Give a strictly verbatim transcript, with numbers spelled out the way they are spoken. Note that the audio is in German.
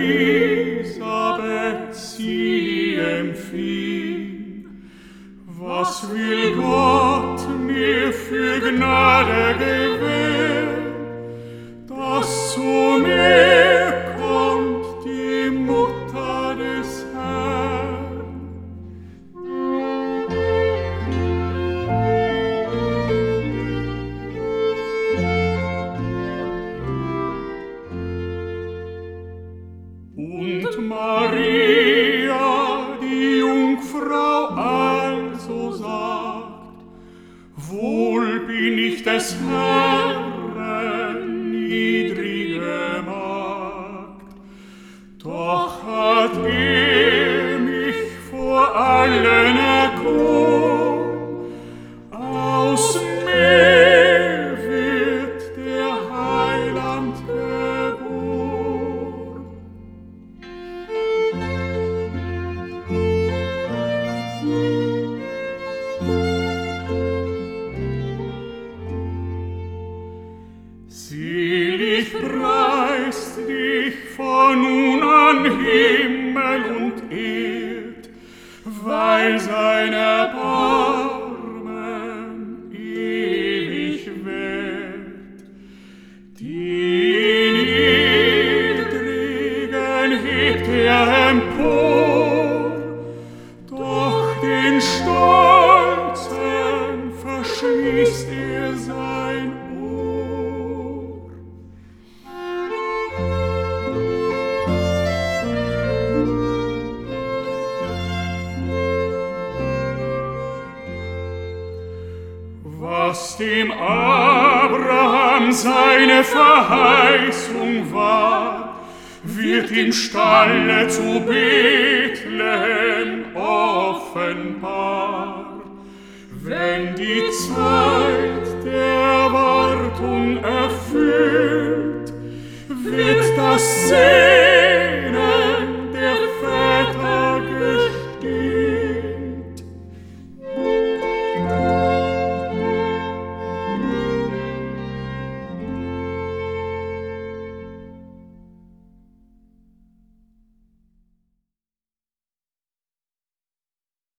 Elisabeth sie empfing. Was will Gott mir für Gnade gewähren, dass zu mir kommt die Mutter des Herrn? Und Maria, die Jungfrau, also sagt: Wohl bin ich des Herrn niedrige Magd, doch hat er mich vor allen erkoren, aus mir wird der Heiland geboren. Selig preist dich von nun an Himmel und Erd, weil sein Erbarmen ewig währt. Die Niedrigen hebt er empor, doch den Stolzen verschließt er sein Ohr. Was dem Abraham seine Verheißung war, wird im Stalle zu Bethlehem offenbar. Wenn die Zeit der Wartung erfüllt, wird das Segen